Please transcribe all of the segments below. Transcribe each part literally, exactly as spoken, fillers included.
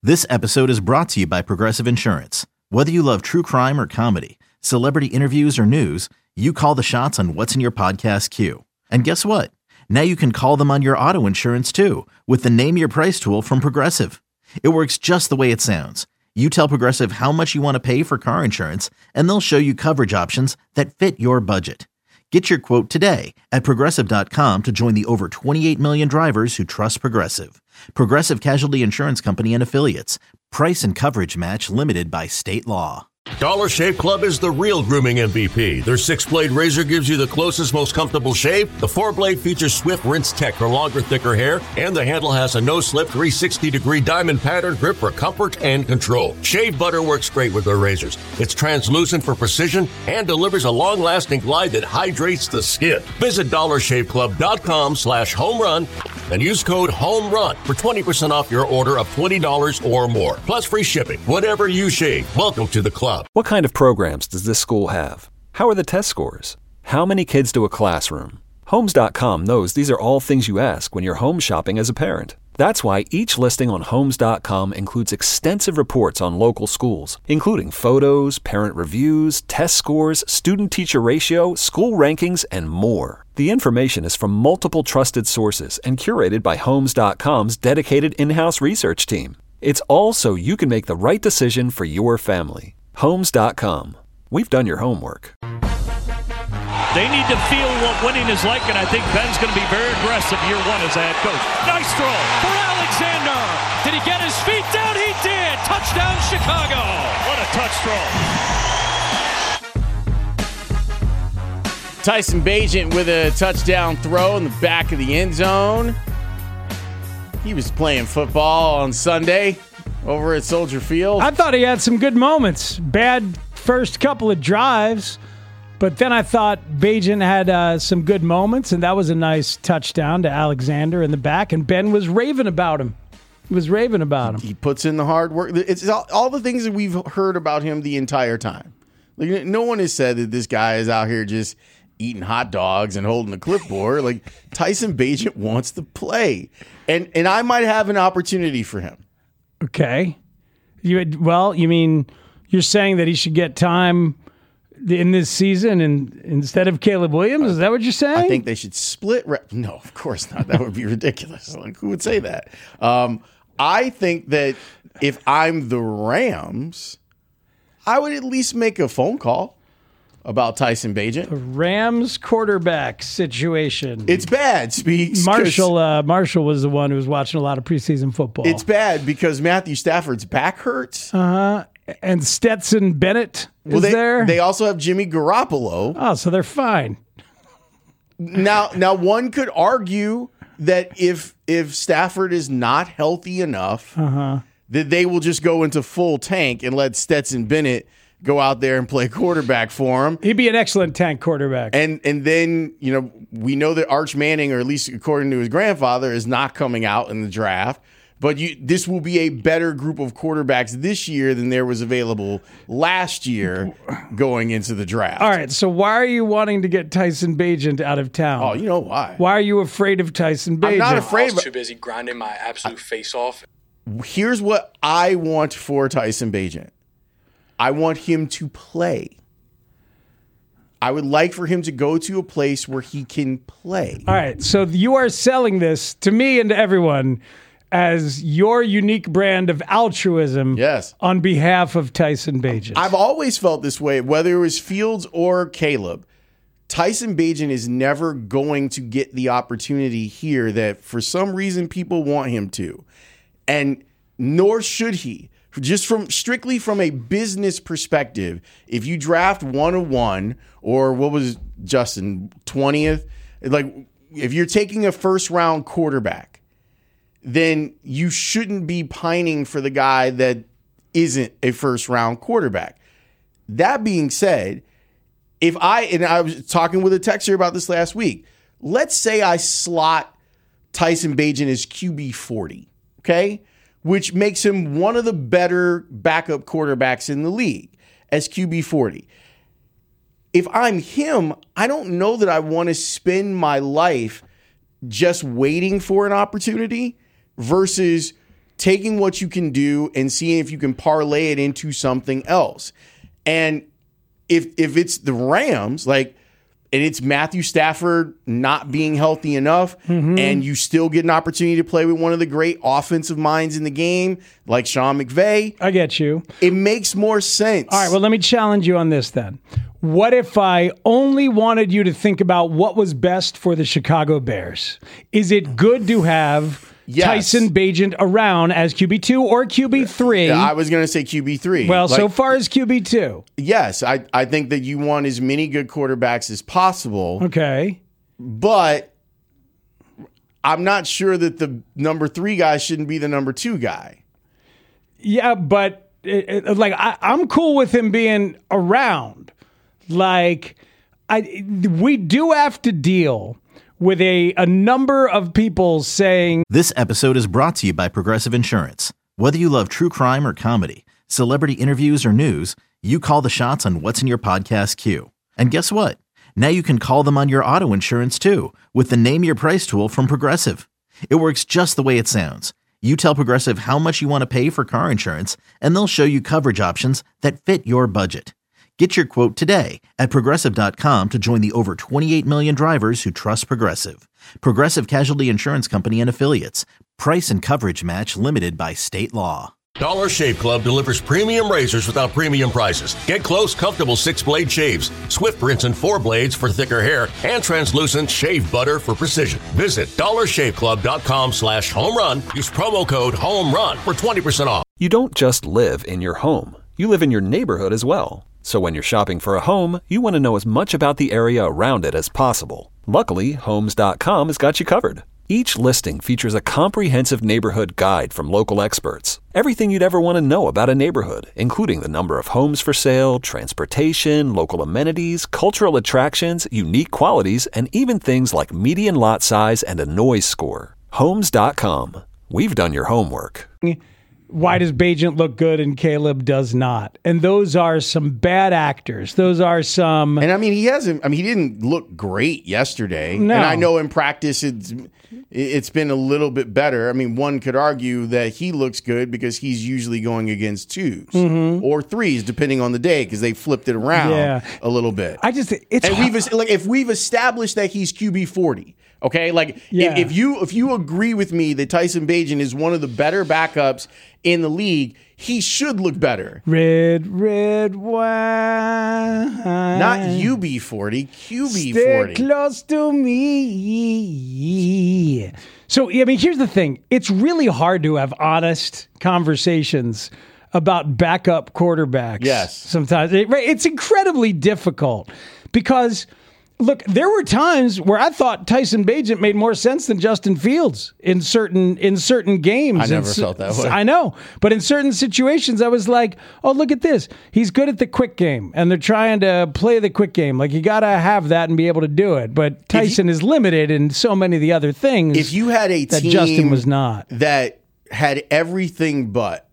This episode is brought to you by Progressive Insurance. Whether you love true crime or comedy, celebrity interviews or news, you call the shots on what's in your podcast queue. And guess what? Now you can call them on your auto insurance too with the Name Your Price tool from Progressive. It works just the way it sounds. You tell Progressive how much you want to pay for car insurance, and they'll show you coverage options that fit your budget. Get your quote today at Progressive dot com to join the over twenty-eight million drivers who trust Progressive. Progressive Casualty Insurance Company and Affiliates. Price and coverage match limited by state law. Dollar Shave Club is the real grooming M V P. Their six-blade razor gives you the closest, most comfortable shave. The four-blade features swift rinse tech for longer, thicker hair. And the handle has a no-slip three hundred sixty degree diamond pattern grip for comfort and control. Shave butter works great with their razors. It's translucent for precision and delivers a long-lasting glide that hydrates the skin. Visit dollar shave club dot com slash home run and use code HOMERUN for twenty percent off your order of twenty dollars or more. Plus free shipping. Whatever you shave, welcome to the club. What kind of programs does this school have? How are the test scores? How many kids do a classroom? Homes dot com knows these are all things you ask when you're home shopping as a parent. That's why each listing on Homes dot com includes extensive reports on local schools, including photos, parent reviews, test scores, student-teacher ratio, school rankings, and more. The information is from multiple trusted sources and curated by Homes dot com's dedicated in-house research team. It's all so you can make the right decision for your family. Homes dot com. We've done your homework. They need to feel what winning is like, and I think Ben's going to be very aggressive year one as a head coach. Nice throw for Alexander. Did he get his feet down? He did. Touchdown, Chicago. What a touch throw. Tyson Bagent with a touchdown throw in the back of the end zone. He was playing football on Sunday over at Soldier Field. I thought he had some good moments. Bad first couple of drives, but then I thought Bagent had uh, some good moments, and that was a nice touchdown to Alexander in the back, and Ben was raving about him. He was raving about him. He puts in the hard work. It's all, all the things that we've heard about him the entire time. Like, no one has said that this guy is out here just eating hot dogs and holding a clipboard. Like, Tyson Bagent wants to play, and and I might have an opportunity for him. Okay. You well, you mean you're saying that he should get time in this season and instead of Caleb Williams? Is that what you're saying? I think they should split. Re- no, of course not. That would be ridiculous. Like, who would say that? Um, I think that if I'm the Rams, I would at least make a phone call about Tyson Bagent. The Rams quarterback situation. It's bad, Speaks. Marshall uh, Marshall was the one who was watching a lot of preseason football. It's bad because Matthew Stafford's back hurts. Uh-huh. And Stetson Bennett is well, they, there. They also have Jimmy Garoppolo. Oh, so they're fine. Now, now one could argue that if if Stafford is not healthy enough, uh-huh. that they will just go into full tank and let Stetson Bennett go out there and play quarterback for him. He'd be an excellent tank quarterback. And and then, you know, we know that Arch Manning, or at least according to his grandfather, is not coming out in the draft. But you, this will be a better group of quarterbacks this year than there was available last year going into the draft. All right, so why are you wanting to get Tyson Bagent out of town? Oh, you know why. Why are you afraid of Tyson Bagent? I'm not afraid. I was too busy grinding my absolute face off. Here's what I want for Tyson Bagent. I want him to play. I would like for him to go to a place where he can play. All right, so you are selling this to me and to everyone as your unique brand of altruism yes. on behalf of Tyson Bagent. I've always felt this way, whether it was Fields or Caleb. Tyson Bagent is never going to get the opportunity here that for some reason people want him to. And nor should he. Just from strictly from a business perspective, if you draft one oh one or what was Justin, twentieth, like if you're taking a first round quarterback, then you shouldn't be pining for the guy that isn't a first round quarterback. That being said, if I, and I was talking with a texter about this last week, let's say I slot Tyson Bagent as Q B forty, okay? Which makes him one of the better backup quarterbacks in the league as Q B forty. If I'm him, I don't know that I want to spend my life just waiting for an opportunity versus taking what you can do and seeing if you can parlay it into something else. And if if it's the Rams, like, and it's Matthew Stafford not being healthy enough, mm-hmm. and you still get an opportunity to play with one of the great offensive minds in the game, like Sean McVay. I get you. It makes more sense. All right, well, let me challenge you on this then. What if I only wanted you to think about what was best for the Chicago Bears? Is it good to have yes. Tyson Bagent around as Q B two or Q B three? I was going to say Q B three. Well, like, so far as Q B two. Yes, I, I think that you want as many good quarterbacks as possible. Okay. But I'm not sure that the number three guy shouldn't be the number two guy. Yeah, but it, it, like I, I'm cool with him being around. Like, I, we do have to deal with a, a number of people saying... This episode is brought to you by Progressive Insurance. Whether you love true crime or comedy, celebrity interviews or news, you call the shots on what's in your podcast queue. And guess what? Now you can call them on your auto insurance too with the Name Your Price tool from Progressive. It works just the way it sounds. You tell Progressive how much you want to pay for car insurance, and they'll show you coverage options that fit your budget. Get your quote today at Progressive dot com to join the over twenty-eight million drivers who trust Progressive. Progressive Casualty Insurance Company and Affiliates. Price and coverage match limited by state law. Dollar Shave Club delivers premium razors without premium prices. Get close, comfortable six-blade shaves, Swift rinse and four blades for thicker hair, and translucent shave butter for precision. Visit dollar shave club dot com slash home run. Use promo code HOMERUN for twenty percent off. You don't just live in your home. You live in your neighborhood as well. So when you're shopping for a home, you want to know as much about the area around it as possible. Luckily, Homes dot com has got you covered. Each listing features a comprehensive neighborhood guide from local experts. Everything you'd ever want to know about a neighborhood, including the number of homes for sale, transportation, local amenities, cultural attractions, unique qualities, and even things like median lot size and a noise score. Homes dot com. We've done your homework. Why does Bagent look good and Caleb does not? And those are some bad actors. Those are some... And I mean, he hasn't... I mean, he didn't look great yesterday. No. And I know in practice it's it's been a little bit better. I mean, one could argue that he looks good because he's usually going against twos mm-hmm. or threes, depending on the day, because they flipped it around yeah. a little bit. I just... It's and we've like if we've established that he's Q B forty... Okay, like yeah. if, if you if you agree with me that Tyson Bagent is one of the better backups in the league, he should look better. Red, red wine. Not U B forty, Q B Stay forty. close to me. So, I mean, here's the thing. It's really hard to have honest conversations about backup quarterbacks. Yes. Sometimes. It, it's incredibly difficult because... Look, there were times where I thought Tyson Bagent made more sense than Justin Fields in certain in certain games. I never in, felt that way. I know. But in certain situations, I was like, oh, look at this. He's good at the quick game, and they're trying to play the quick game. Like, you got to have that and be able to do it. But Tyson you, is limited in so many of the other things if you had a that team Justin was not. That had everything but,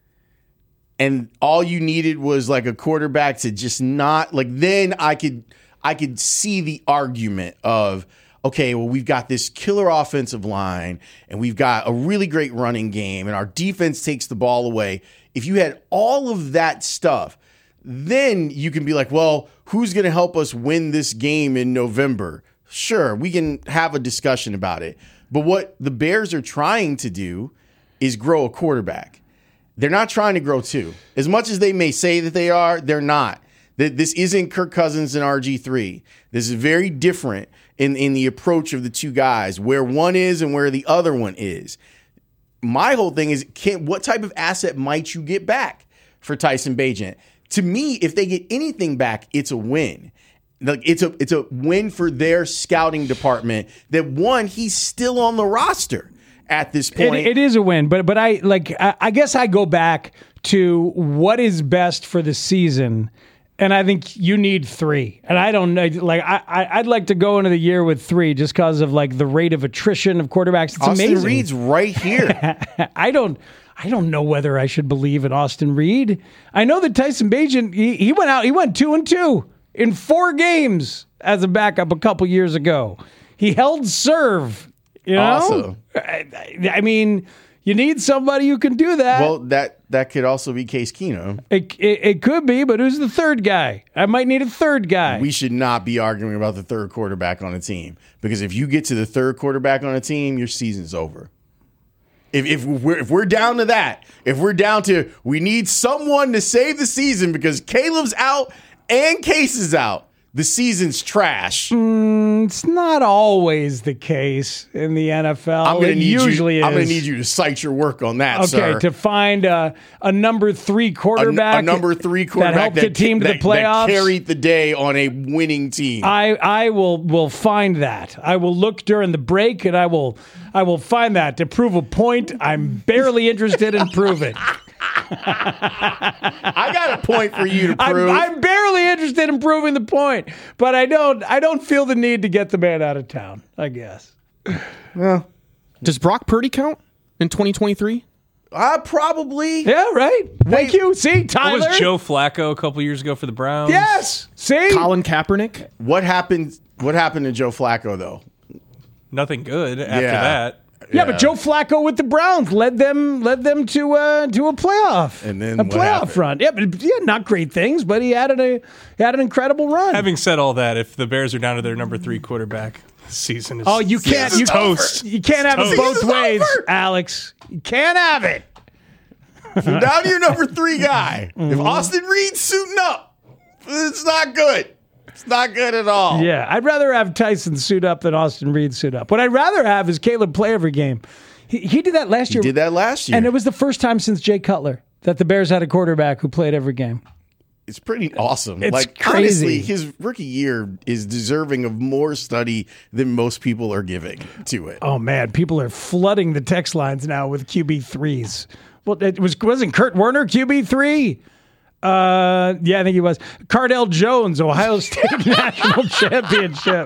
and all you needed was like a quarterback to just not, like, then I could... I could see the argument of, okay, well, we've got this killer offensive line and we've got a really great running game and our defense takes the ball away. If you had all of that stuff, then you can be like, well, who's going to help us win this game in November? Sure, we can have a discussion about it. But what the Bears are trying to do is grow a quarterback. They're not trying to grow two. As much as they may say that they are, they're not. This isn't Kirk Cousins and R G three. This is very different in, in the approach of the two guys, where one is and where the other one is. My whole thing is, can, what type of asset might you get back for Tyson Bagent? To me, if they get anything back, it's a win. Like it's a it's a win for their scouting department. That one, he's still on the roster at this point. It, it is a win, but but I like I, I guess I go back to what is best for the season. And I think you need three. And I don't know, like, I, I, I'd like to go into the year with three just because of, like, the rate of attrition of quarterbacks. It's Austin amazing. Reed's right here. I don't I don't know whether I should believe in Austin Reed. I know that Tyson Bagent, he, he went out, he went two and two in four games as a backup a couple years ago. He held serve, you know? Awesome. I, I mean... You need somebody who can do that. Well, that that could also be Case Keenum. It, it, it could be, but who's the third guy? I might need a third guy. We should not be arguing about the third quarterback on a team, because if you get to the third quarterback on a team, your season's over. If, if we're if we're down to that, if we're down to we need someone to save the season because Caleb's out and Case is out, the season's trash. Mm, it's not always the case in the N F L. I'm gonna it need usually you, is. I'm going to need you to cite your work on that, okay, sir. to find a, a number three quarterback. A, a number three quarterback that helped that, the team to that, the playoffs. That carried the day on a winning team. I, I will will find that. I will look during the break, and I will I will find that to prove a point I'm barely interested in proving. I got a point for you to prove. I'm, I'm barely interested in proving the point, but I don't. I don't feel the need to get the man out of town, I guess. Well, does Brock Purdy count in twenty twenty-three? Uh, probably. Yeah, right. Thank Wait, you. See, Tyler. What was Joe Flacco a couple years ago for the Browns? Yes. See, Colin Kaepernick. What happened? What happened to Joe Flacco though? Nothing good after Yeah. that. Yeah, but Joe Flacco with the Browns led them led them to uh, to a playoff, And then a what playoff happened? run. Yeah, but yeah, not great things, but he had a he had an incredible run. Having said all that, if the Bears are down to their number three quarterback, the season is oh, you can't you toast. You can't have it Toast. both Season's ways, over. Alex. You can't have it. You're down to your number three guy. Mm-hmm. If Austin Reed's suiting up, it's not good. It's not good at all. Yeah, I'd rather have Tyson suit up than Austin Reed suit up. What I'd rather have is Caleb play every game. He, he did that last He year. did that last year. And it was the first time since Jay Cutler that the Bears had a quarterback who played every game. It's pretty awesome. It's like crazy. honestly, his rookie year is deserving of more study than most people are giving to it. Oh man, people are flooding the text lines now with Q B threes. Well, it was wasn't Kurt Warner Q B three? Uh, yeah, I think he was. Cardell Jones, Ohio State National Championship.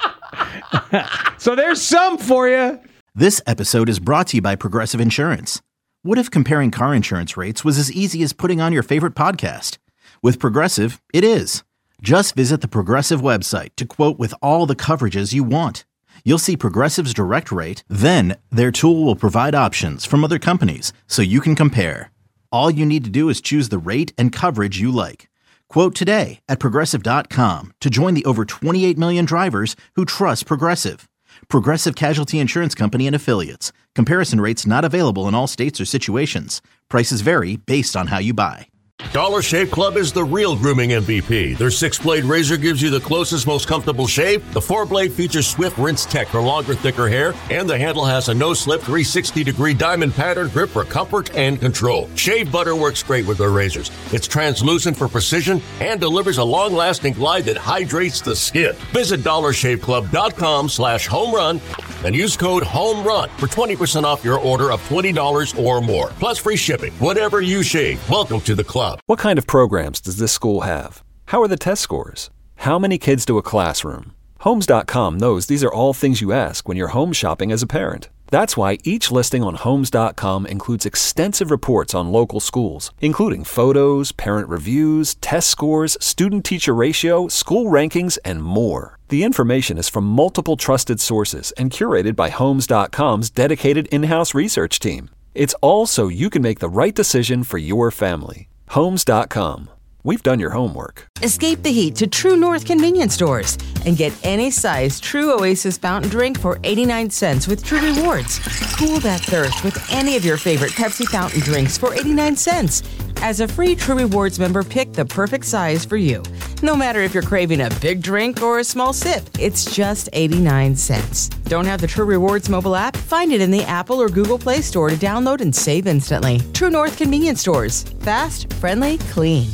So there's some for you. This episode is brought to you by Progressive Insurance. What if comparing car insurance rates was as easy as putting on your favorite podcast? With Progressive, it is. Just visit the Progressive website to quote with all the coverages you want. You'll see Progressive's direct rate, then their tool will provide options from other companies so you can compare. All you need to do is choose the rate and coverage you like. Quote today at Progressive dot com to join the over twenty-eight million drivers who trust Progressive. Progressive Casualty Insurance Company and Affiliates. Comparison rates not available in all states or situations. Prices vary based on how you buy. Dollar Shave Club is the real grooming M V P. Their six-blade razor gives you the closest, most comfortable shave. The four-blade features Swift Rinse Tech for longer, thicker hair. And the handle has a no-slip three sixty degree diamond pattern grip for comfort and control. Shave butter works great with their razors. It's translucent for precision and delivers a long-lasting glide that hydrates the skin. Visit dollar shave club dot com slash home run and use code HOMERUN for twenty percent off your order of twenty dollars or more. Plus free shipping. Whatever you shave, welcome to the club. What kind of programs does this school have? How are the test scores? How many kids do a classroom? Homes dot com knows these are all things you ask when you're home shopping as a parent. That's why each listing on Homes dot com includes extensive reports on local schools, including photos, parent reviews, test scores, student-teacher ratio, school rankings, and more. The information is from multiple trusted sources and curated by Homes dot com's dedicated in-house research team. It's all so you can make the right decision for your family. Homes dot com. We've done your homework. Escape the heat to True North convenience stores and get any size True Oasis fountain drink for eighty-nine cents with True Rewards. Cool that thirst with any of your favorite Pepsi fountain drinks for eighty-nine cents. As a free True Rewards member, pick the perfect size for you. No matter if you're craving a big drink or a small sip, it's just eighty-nine cents. Don't have the True Rewards mobile app? Find it in the Apple or Google Play Store to download and save instantly. True North convenience stores. Fast, friendly, clean.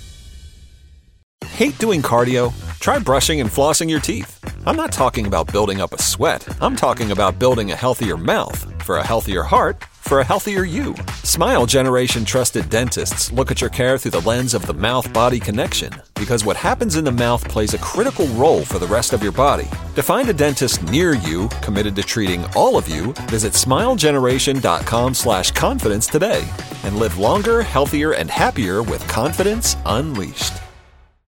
Hate doing cardio? Try brushing and flossing your teeth. I'm not talking about building up a sweat. I'm talking about building a healthier mouth. For a healthier heart, for a healthier you. Smile Generation trusted dentists look at your care through the lens of the mouth-body connection, because what happens in the mouth plays a critical role for the rest of your body. To find a dentist near you committed to treating all of you, visit smile generation dot com slash confidence today and live longer, healthier, and happier with confidence unleashed.